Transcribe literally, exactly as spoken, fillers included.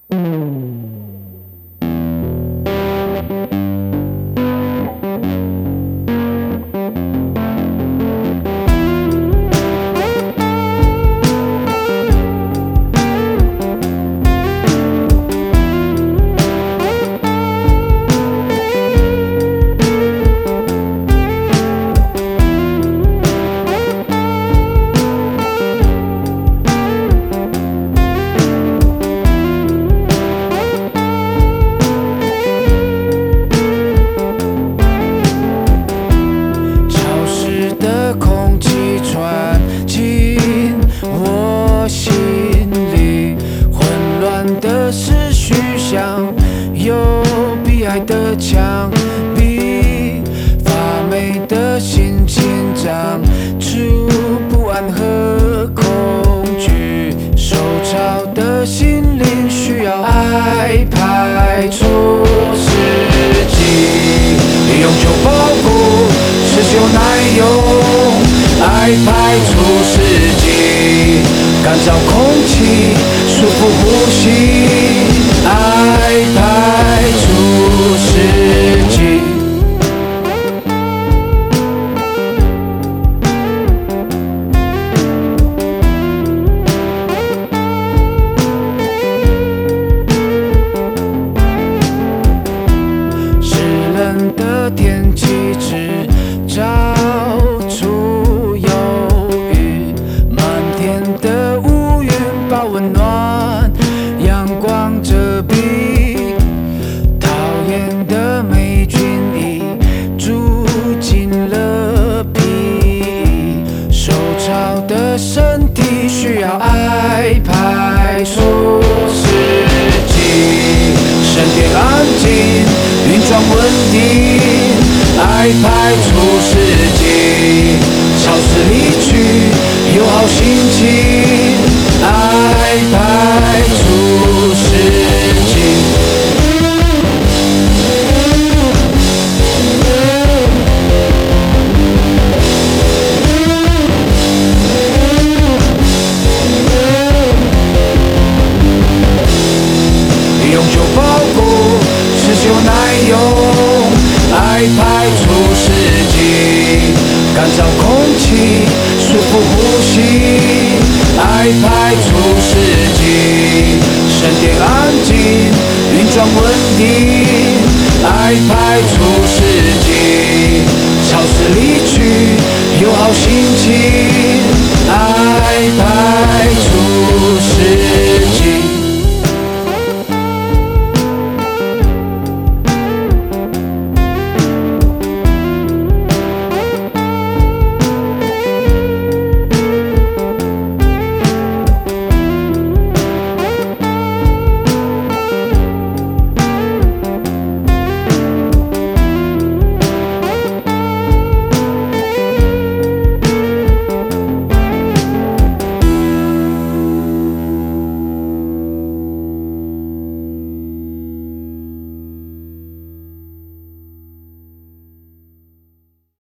有比爱的墙壁，发霉的心紧张，出不安和恐惧，受潮的心灵需要爱排除湿气，永久保护持久耐用，爱排除湿气，干燥空气舒服呼吸，爱排除湿气。湿冷的天气只照出忧郁，漫天的乌云把温暖阳光遮蔽，讨厌的霉菌已住进了皮，受潮的身体需要爱排除湿气，身体安静，运转稳定，爱排除湿气，潮湿离去，有好心情，爱排除湿气。永久保护，持久耐用，爱排除湿气，干燥空气舒服呼吸，爱排除湿气，身体安静，运转稳定，爱排除湿气，潮湿离去，有好心情。